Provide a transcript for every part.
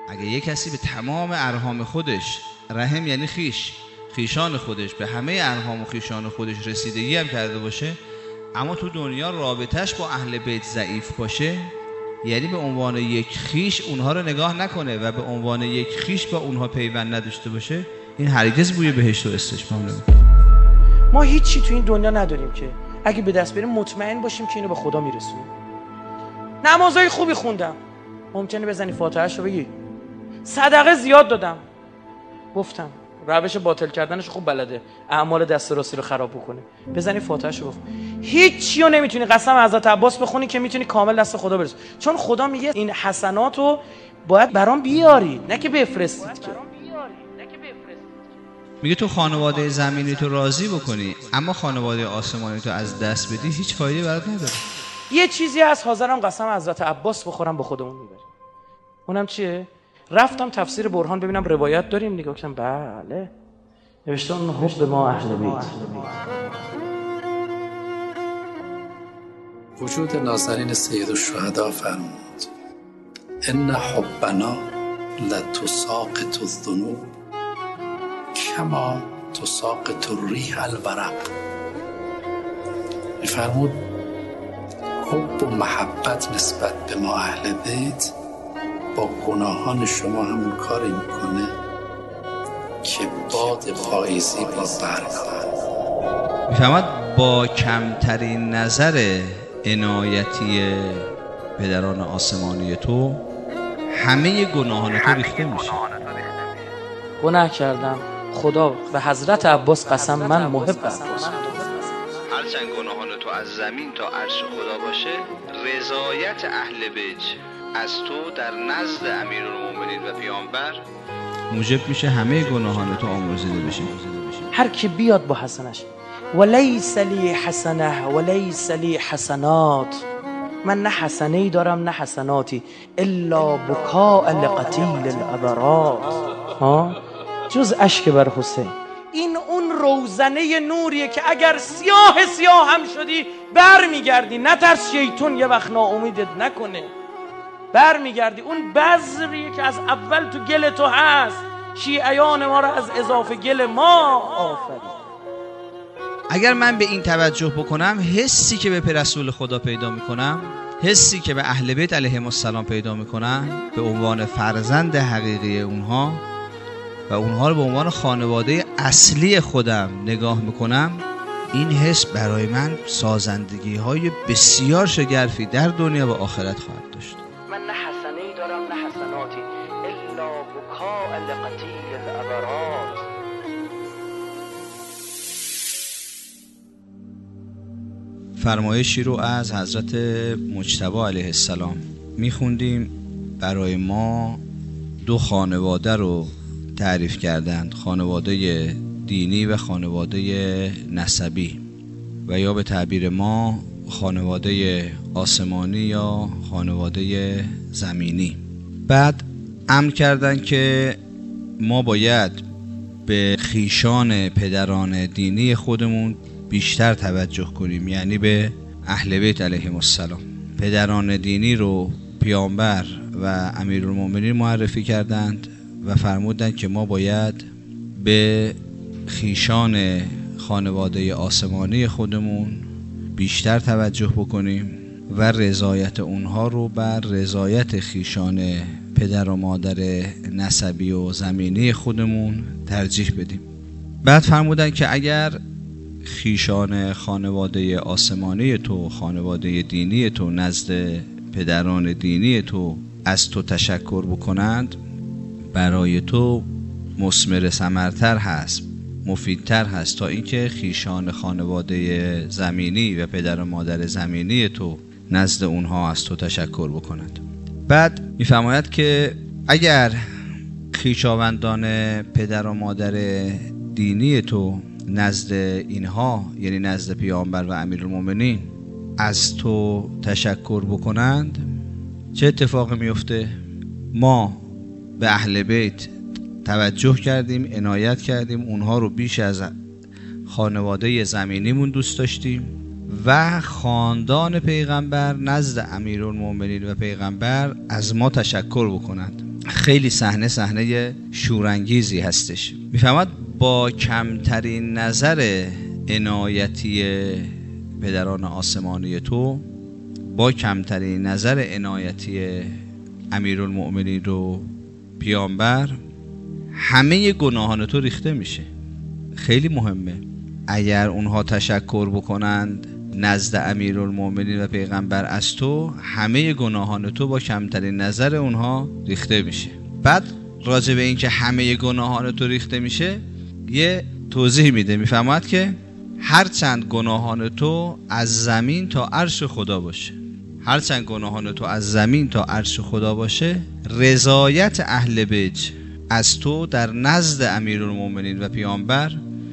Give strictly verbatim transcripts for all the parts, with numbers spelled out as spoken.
اگه یک کسی به تمام ارحام خودش، رحم یعنی خیش، خیشان خودش، به همه ارحام و خیشان خودش رسیدگی هم کرده باشه، اما تو دنیا رابطش با اهل بیت ضعیف باشه، یعنی به عنوان یک خیش اونها رو نگاه نکنه و به عنوان یک خیش با اونها پیوند نداشته باشه، این هرگز بوی بهشت و استشمام نمیکنه. ما هیچی تو این دنیا نداریم که اگه به دست بریم مطمئن باشیم که اینو به خدا میرسونیم. نمازهای خوبی خوندم، ممکنه بزنی فاتحه‌اش رو بگی. صدقه زیاد دادم، گفتم روش باطل کردنش خوب بلده، اعمال دست راستی رو خراب بکنه، بزنی فاتحه‌اش رو بخون. هیچی رو نمیتونی قسم حضرت عباس بخونی که میتونی کامل دست خدا برسی، چون خدا میگه این حسنات رو باید برام بیاری، نه که بفرستید که. میگه تو خانواده زمینی تو راضی بکنی، اما خانواده آسمانی تو از دست بدی، هیچ فایده برات نداره. یه چیزی هست حاضرم قسم حضرت عباس بخورم به خودمون میبریم. اونم چیه؟ رفتم تفسیر برهان ببینم روایت داریم، نگاه کردم بله، نوشته اون حب ما اهل بیت. وجود نازنین سید الشهدا فرمود ان حبنا لتساقط الذنوب کما تساقط الریح الورق. میفرمود حب و محبت نسبت به ما اهل بیت با گناهان شما همون کاری میکنه که باد پاییزی با برگ. میفهمد با کمترین نظر عنایتی پدران آسمانی تو همه گناهان تو ریخته میشه. گناه کردم، خدا به حضرت عباس قسم من محب عباس. هرچند گناهان تو از زمین تا عرش خدا باشه، رضایت اهل بیت از تو در نزد امیرالمومنین و پیامبر موجب میشه همه گناهان تو آمرزیده بشه. هر کی بیاد با حسنش، ولیس لی حسنه ولیس لی حسنات، من نه حسنه‌ای دارم نه حسناتی، الا بکاء لقتیل الابرات، ها جز اشک بر حسین. این اون روزنه نوریه که اگر سیاه سیاه هم شدی بر میگردی، نترس شیطون یه وقت ناامیدت نکنه، بر میگردی. اون بذریه که از اول تو گل تو هست، شیعیان ما را از اضافه گل ما آفرید. اگر من به این توجه بکنم، حسی که به رسول خدا پیدا میکنم، حسی که به اهل بیت علیهم السلام پیدا میکنم به عنوان فرزند حقیقی اونها و اونها رو به عنوان خانواده اصلی خودم نگاه میکنم، این حس برای من سازندگی های بسیار شگرفی در دنیا و آخرت خواهد داشت. من نه حسنه‌ای دارم نه حسناتی، الا بکاء لقتیل الابرات. فرمایشی رو از حضرت مجتبی علیه السلام میخوندیم. برای ما دو خانواده رو تعریف کردند، خانواده دینی و خانواده نسبی، و یا به تعبیر ما خانواده آسمانی یا خانواده زمینی. بعد امر کردند که ما باید به خیشان پدران دینی خودمون بیشتر توجه کنیم، یعنی به اهل بیت علیهم السلام. پدران دینی رو پیامبر و امیرالمومنین معرفی کردند و فرمودند که ما باید به خیشان خانواده آسمانی خودمون بیشتر توجه بکنیم و رضایت اونها رو بر رضایت خیشان پدر و مادر نسبی و زمینی خودمون ترجیح بدیم. بعد فرمودند که اگر خیشان خانواده آسمانی تو، خانواده دینی تو نزد پدران دینی تو از تو تشکر بکنند، برای تو مثمر ثمرتر هست، مفیدتر هست تا اینکه خیشان خانواده زمینی و پدر و مادر زمینی تو نزد اونها از تو تشکر بکنند. بعد میفرماید که اگر خویشاوندان پدر و مادر دینی تو نزد اینها، یعنی نزد پیامبر و امیرالمومنین، از تو تشکر بکنند، چه اتفاقی میفته؟ ما به اهل بیت توجه کردیم، عنایت کردیم، اونها رو بیش از خانواده زمینیمون دوست داشتیم و خاندان پیغمبر نزد امیرالمومنین و پیغمبر از ما تشکر بکنند. خیلی صحنه صحنه شورانگیزی هستش. میفهمد با کمترین نظر عنایتی پدران آسمانی تو، با کمترین نظر عنایتی امیرالمؤمنین و پیامبر، همه گناهان تو ریخته میشه. خیلی مهمه. اگر اونها تشکر بکنند نزد امیرالمؤمنین و پیغمبر از تو، همه گناهان تو با کمترین نظر اونها ریخته میشه. بعد راجع به این که همه گناهان تو ریخته میشه یه توضیح میده. میفهمد که هر چند گناهان تو از زمین تا عرش خدا باشه، هر چند گناهان تو از زمین تا عرش خدا باشه، رضایت اهل بیت از تو در نزد امیرالمؤمنین و پیامبر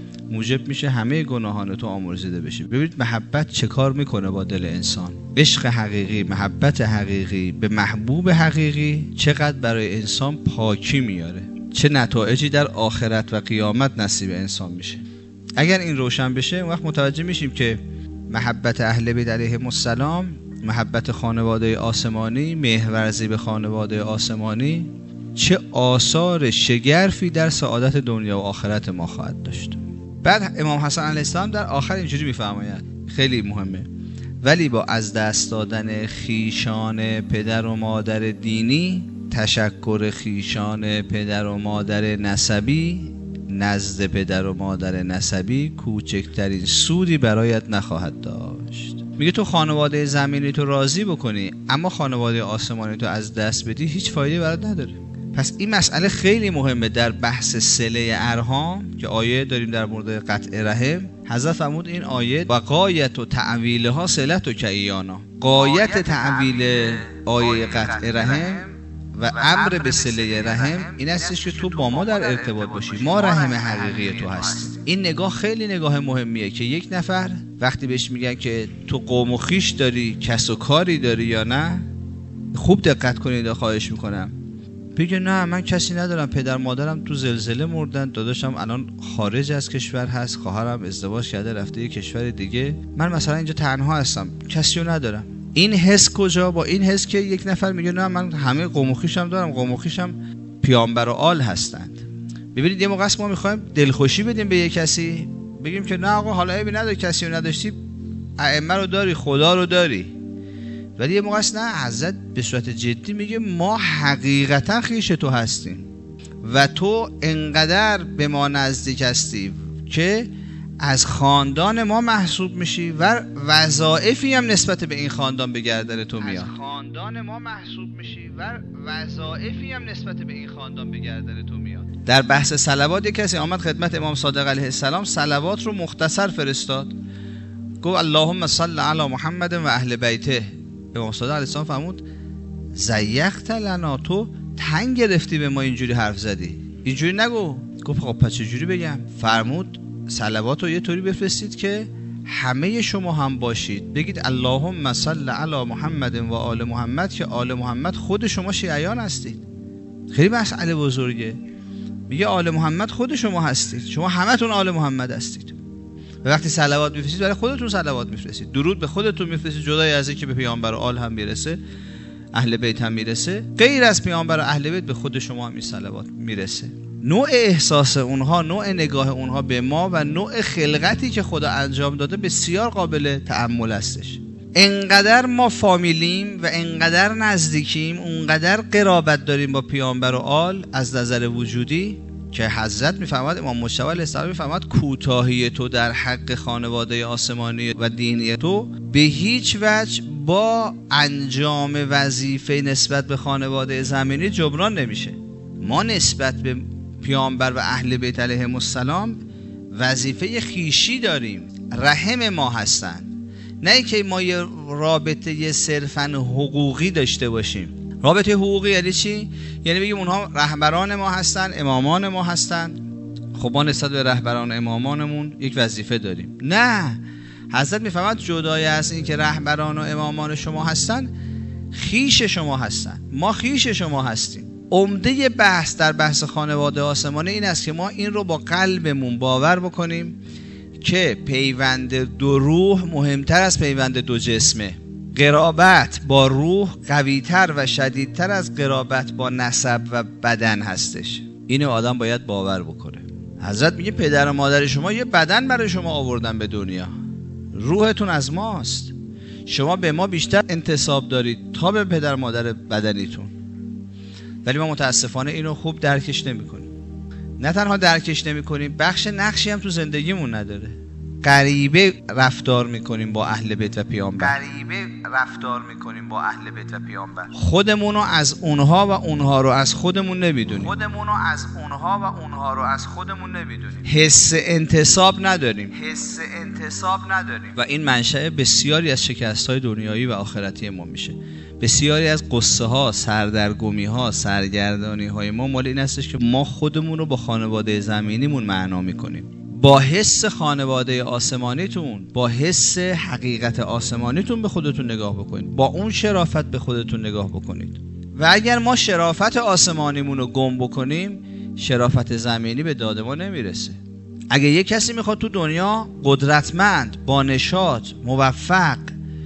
موجب میشه همه گناهان تو آمرزیده بشه. ببینید محبت چه کار میکنه با دل انسان. عشق حقیقی، محبت حقیقی به محبوب حقیقی چقدر برای انسان پاکی میاره، چه نتایجی در آخرت و قیامت نصیب انسان میشه. اگر این روشن بشه اون وقت متوجه میشیم که محبت اهل بیت علیهم السلام، محبت خانواده آسمانی، مهرورزی به خانواده آسمانی چه آثار شگرفی در سعادت دنیا و آخرت ما خواهد داشت. بعد امام حسن علیه السلام در آخر اینجوری میفرماید، خیلی مهمه: ولی با از دست دادن خیشان پدر و مادر دینی، تشکر خیشان پدر و مادر نسبی نزد پدر و مادر نسبی کوچکترین سودی برایت نخواهد داشت. میگه تو خانواده زمینی تو راضی بکنی اما خانواده آسمانی تو از دست بدی، هیچ فایده برات نداره. پس این مسئله خیلی مهمه در بحث صله ارحام که آیه داریم در مورد قطع رحم. حضرت فرمود این آیه و غایت و تعویلها صلت و کیانا، غایت تعویل آیه قطع رحم و امر به صله رحم این استش که تو با ما در ارتباط باشی، ما رحم حقیقی تو هستیم. این نگاه خیلی نگاه مهمیه که یک نفر وقتی بهش میگن که تو قوم و خویش داری، کس و کاری داری یا نه، خوب دقت کنید، خواهش میکنم. بگه نه من کسی ندارم، پدر مادرم تو زلزله مردن، داداشم الان خارج از کشور هست، خواهرم ازدواج کرده رفته یه کشور دیگه، من مثلا اینجا تنها هستم، کسی رو ندارم. این حس کجا؟ با این حس که یک نفر میگه نه من همه قوم و خویشم دارم، قوم و خویشم پیامبر و آل هستند. ببینید یه موقع ما میخوایم دلخوشی بدیم به یک کسی، بگیم که نه آقا حالا عیبی نداره، کسی رو نداشتی، ائمه رو داری، خدا رو داری. ولی یه موقع نه، حضرت به صورت جدی میگه ما حقیقتا خویش تو هستیم و تو انقدر به ما نزدیک هستی که از خاندان ما محسوب میشی و وظایفی هم نسبت به این خاندان به گردن تو میاد. از خاندان ما محسوب میشی و وظایفی هم نسبت به این خاندان به گردن تو میاد. در بحث صلوات یک کسی آمد خدمت امام صادق علیه السلام، صلوات رو مختصر فرستاد، گفت اللهم صل علی محمد و اهل بیته. امام صادق علیه السلام فرمود زیقت لنا، تو تنگ گرفتی به ما اینجوری حرف زدی، اینجوری نگو. گفت خب پس چجوری بگم؟ فرمود صلوات رو یه طوری بفرستید که همه شما هم باشید، بگید اللهم صل علی محمد و آل محمد، که آل محمد خود شما شیعیان هستید. خیلی مسئله بزرگه. میگه آل محمد خود شما هستید، شما همتون آل محمد هستید. و وقتی صلوات میفرستید برای خودتون صلوات میفرستید، درود به خودتون میفرستید، جدای از اینکه به پیامبر و آل هم میرسه، اهل بیت هم میرسه، غیر از پیامبر و اهل بیت به خود شما هم این صلوات میرسه. نوع احساس اونها، نوع نگاه اونها به ما و نوع خلقتی که خدا انجام داده بسیار قابل تأمل هستش. انقدر ما فامیلیم و انقدر نزدیکیم، اونقدر قرابت داریم با پیامبر و آل از نظر وجودی که حضرت میفرماد، امام مجتبی علیه السلام میفرماد کوتاهی تو در حق خانواده آسمانی و دینی تو به هیچ وجه با انجام وظیفه نسبت به خانواده زمینی جبران نمیشه. ما نسبت به پیامبر و اهل بیت علیهم السلام وظیفه خیشی داریم، رحم ما هستند، نه اینکه ما یه رابطه صرفاً حقوقی داشته باشیم. رابطه حقوقی یعنی چی؟ یعنی بگیم اونها رهبران ما هستن، امامان ما هستن، خب ما نسبت به رهبران امامانمون یک وظیفه داریم. نه، حضرت میفهمد جدای از این که رهبران و امامان شما هستن، خیش شما هستن، ما خیش شما هستیم. عمده بحث در بحث خانواده آسمانی این است که ما این رو با قلبمون باور بکنیم که پیوند دو روح مهمتر از پیوند دو جسمه. قرابت با روح قویتر و شدیدتر از قرابت با نسب و بدن هستش. اینو آدم باید باور بکنه. حضرت میگه پدر و مادر شما یه بدن برای شما آوردن به دنیا، روحتون از ماست، شما به ما بیشتر انتساب دارید تا به پدر و مادر بدنیتون، ولی ما متاسفانه اینو خوب درکش نمی کنیم. نه تنها درکش نمی کنیم، بخش نقشی هم تو زندگیمون نداره. غریبه رفتار میکنیم با اهل بیت و پیامبر. غریبه رفتار میکنیم با اهل بیت و پیامبر. خودمونو از اونها و اونها رو از خودمون نمیدونیم. خودمونو از اونها و اونها رو از خودمون نمیدونیم. حس انتساب نداریم. حس انتساب نداریم. و این منشأ بسیاری از شکست‌های دنیایی و آخرتی ما میشه. بسیاری از قصه ها، سردرگمی ها، سرگردانی های ما مال این هستش که ما خودمون رو با خانواده زمینیمون معنا میکنیم. با حس خانواده آسمانیتون، با حس حقیقت آسمانیتون به خودتون نگاه بکنید، با اون شرافت به خودتون نگاه بکنید. و اگر ما شرافت آسمانیمون رو گم بکنیم، شرافت زمینی به داد ما نمیرسه. اگه یک کسی میخواد تو دنیا قدرتمند، با نشاط، موفق،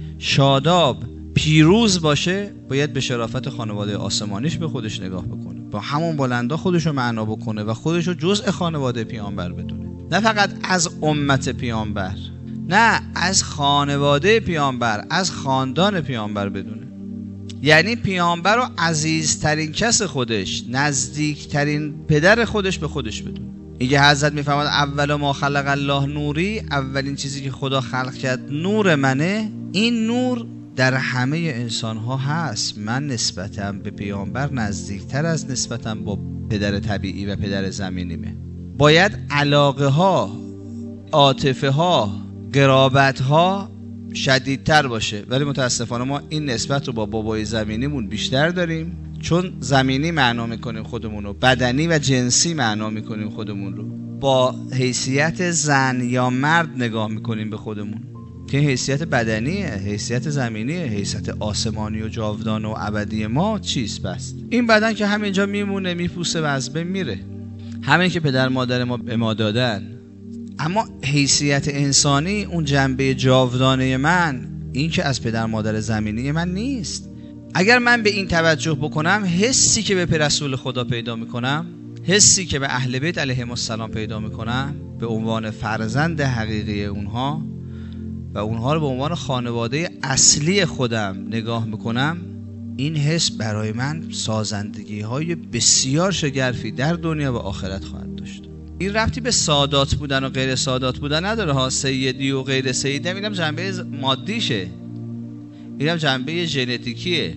شاداب، پیروز باشه، باید به شرافت خانواده آسمانیش به خودش نگاه بکنه، با همون بلندا خودش رو معنا بکنه و خودش رو جزء خانواده پیامبر بدونه. نه فقط از امت پیامبر، نه از خانواده پیامبر، از خاندان پیامبر بدونه. یعنی پیامبر رو عزیزترین کس خودش، نزدیکترین پدر خودش به خودش بدونه. اینکه حضرت میفرماد اول ما خلق الله نوری، اولین چیزی که خدا خلق کرد نور منه. این نور در همه انسان ها هست. من نسبتم به پیامبر نزدیکتر از نسبتم با پدر طبیعی و پدر زمینیمه. باید علاقه ها، عاطفه ها، قرابت ها شدیدتر باشه، ولی متاسفانه ما این نسبت رو با بابای زمینیمون بیشتر داریم، چون زمینی معنا میکنیم خودمون رو، بدنی و جنسی معنا میکنیم خودمون رو، با حیثیت زن یا مرد نگاه میکنیم به خودمون که حیثیت بدنیه، حیثیت زمینیه، حیثیت آسمانی و جاودان و ابدی ما چیست؟ بس این بدن که همینجا میمونه، میپوسه و از بین میره، همین که پدر مادر ما به ما دادن. اما حیثیت انسانی، اون جنبه جاودانه من، این که از پدر مادر زمینی من نیست. اگر من به این توجه بکنم، حسی که به رسول خدا پیدا میکنم، حسی که به اهل بیت علیهم السلام پیدا میکنم به عنوان فرزند حقیقی اونها و اونها رو به عنوان خانواده اصلی خودم نگاه میکنم، این حس برای من سازندگی های بسیار شگرفی در دنیا و آخرت خواهد داشت. این ربطی به سادات بودن و غیر سادات بودن نداره ها. سیدی و غیر سیدی هم اینم جنبه مادیشه، اینم جنبه ژنتیکیه.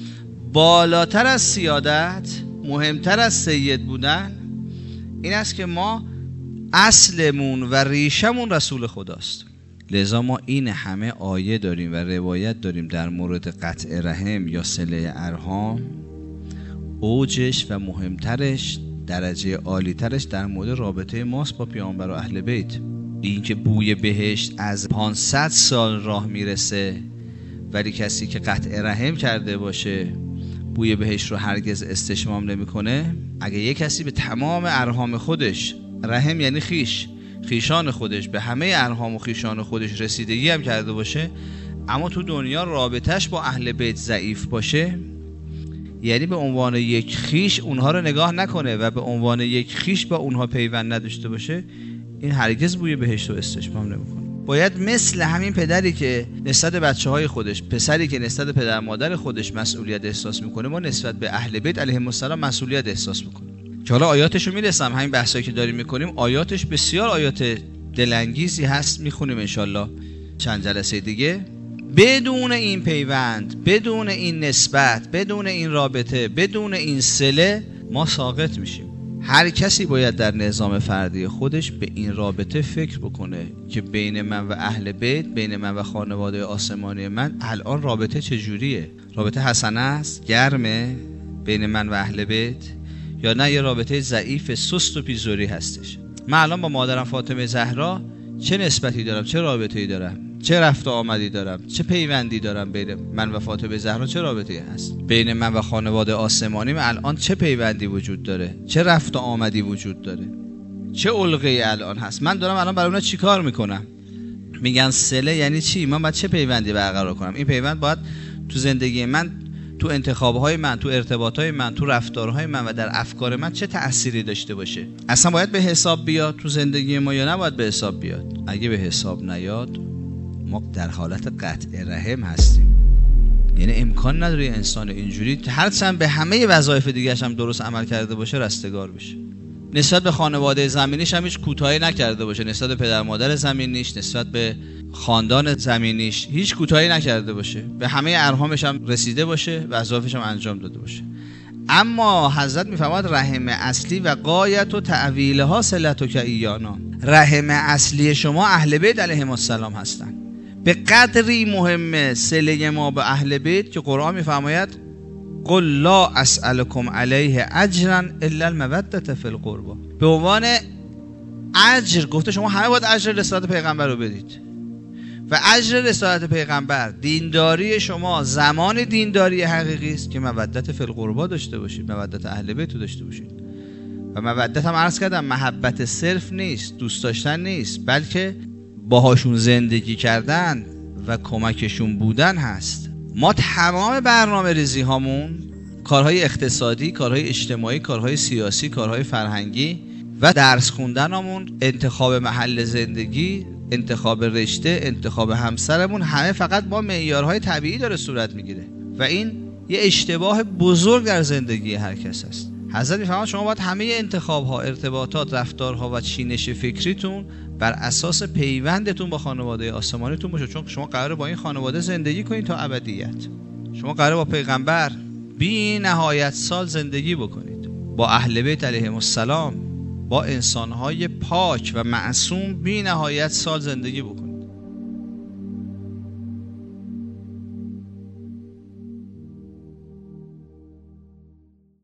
بالاتر از سیادت، مهمتر از سید بودن این است که ما اصلمون و ریشمون رسول خداست. لذا ما این همه آیه داریم و روایت داریم در مورد قطع رحم یا صله ارحام. اوجش و مهمترش، درجه عالیترش در مورد رابطه ماست با پیامبر و اهل بیت. این که بوی بهشت از پانصد سال راه میرسه، ولی کسی که قطع رحم کرده باشه بوی بهشت رو هرگز استشمام نمیکنه. اگه یک کسی به تمام ارحام خودش، رحم یعنی خیش، خیشان خودش، به همه ارحام و خیشان خودش رسیدگی هم کرده باشه، اما تو دنیا رابطش با اهل بیت ضعیف باشه، یعنی به عنوان یک خیش اونها رو نگاه نکنه و به عنوان یک خیش با اونها پیوند نداشته باشه، این هرگز بوی بهشت رو استشمام نمیکنه. باید مثل همین پدری که نسبت به بچه‌های خودش، پسری که نسبت به پدر مادر خودش مسئولیت احساس میکنه، ما نسبت به اهل بیت علیهم السلام مسئولیت احساس میکنیم. که حالا آیاتش رو میرسم، همین بحثایی که داریم میکنیم آیاتش بسیار آیات دلانگیزی هست، میخونیم انشالله چند جلسه دیگه. بدون این پیوند، بدون این نسبت، بدون این رابطه، بدون این صله ما ساقط میشیم. هر کسی باید در نظام فردی خودش به این رابطه فکر بکنه که بین من و اهل بیت، بین من و خانواده آسمانی من الان رابطه چجوریه؟ رابطه حسنه است؟ گرمه بین من و اهل بیت؟ یا نه یه رابطه ضعیف، سست و پیزوری هستش؟ من الان با مادرم فاطمه زهرا چه نسبتی دارم؟ چه رابطه‌ای دارم؟ چه رفت و آمدی دارم؟ چه پیوندی دارم بین من و فاطمه زهرا؟ چه رابطه‌ای هست؟ بین من و خانواده آسمانیم الان چه پیوندی وجود داره؟ چه رفت و آمدی وجود داره؟ چه علقه‌ای الان هست؟ من دارم الان برای اونها چیکار میکنم؟ میگن صله یعنی چی؟ من باید چه پیوندی برقرار کنم؟ این پیوند باید تو زندگی من، تو انتخابهای من، تو ارتباطهای من، تو رفتارهای من و در افکار من چه تأثیری داشته باشه. اصلا باید به حساب بیاد تو زندگی ما یا نباید به حساب بیاد؟ اگه به حساب نیاد ما در حالت قطع رحم هستیم. یعنی امکان نداره انسان اینجوری هرچند به همه وظایف دیگه‌اش هم درست عمل کرده باشه رستگار بشه. نسبت به خانواده زمینیش هم هیچ کوتاهی نکرده باشه، نسبت به پدر مادر زمینیش، نسبت به خاندان زمینیش هیچ کوتاهی نکرده باشه، به همه ارهامش هم رسیده باشه، وظایفش هم انجام داده باشه. اما حضرت میفرماد رحم اصلی و غایت و تعویلها صلتک ایانا، رحم اصلی شما اهل بیت علیهم السلام هستن. به قدری مهمه صله ما به اهل بیت که قرآن میفرماید قل لا اسألکم علیه اجرا الا المودة فی القربى. به عنوان اجر گفته شما همه باید اجر رسالت پیغمبر رو بدید و اجر رسالت پیغمبر دینداری شما زمان دینداری حقیقی است که مودت فی القربى داشته باشید، مودت اهل بیت رو داشته باشید. و مودت هم عرض کردم محبت صرف نیست، دوست داشتن نیست، بلکه باهاشون زندگی کردن و کمکشون بودن هست. ما تمام برنامه ریزی هامون، کارهای اقتصادی، کارهای اجتماعی، کارهای سیاسی، کارهای فرهنگی و درس خوندنمون، انتخاب محل زندگی، انتخاب رشته، انتخاب همسرمون، همه فقط با معیارهای طبیعی داره صورت میگیره و این یه اشتباه بزرگ در زندگی هر کس است. حضرت میفرماید شما باید همه انتخاب‌ها، ارتباطات، رفتارها و چینش فکریتون بر اساس پیوندتون با خانواده آسمانیتون باشه، چون شما قراره با این خانواده زندگی کنید تا ابدیت. شما قراره با پیغمبر بی نهایت سال زندگی بکنید، با اهل بیت علیهم السلام، با انسان‌های پاک و معصوم بی نهایت سال زندگی بکنید.